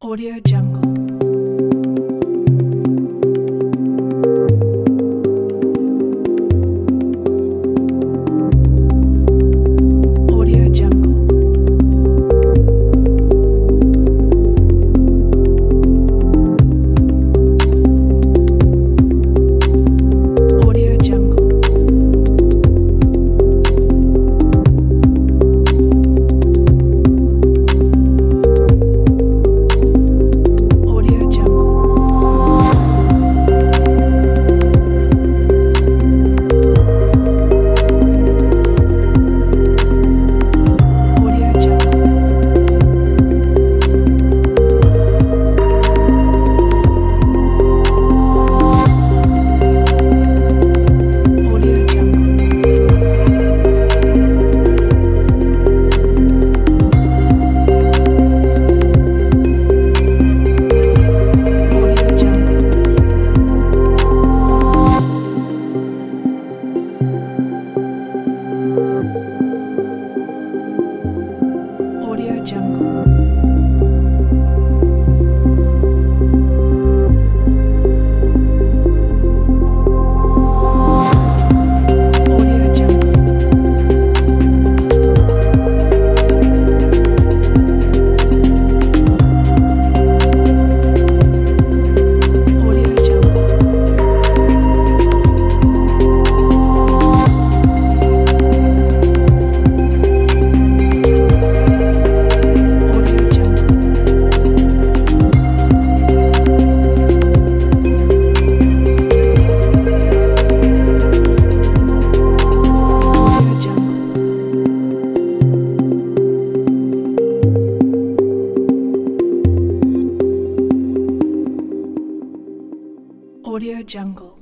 Audio Jungle. Audio Jungle. Audio Jungle. Audio Jungle. Audio Jungle. Audio Jungle. Audio Jungle. Audio Jungle. Audio Jungle. Audio Jungle. Audio Jungle. Audio Jungle. Audio Jungle.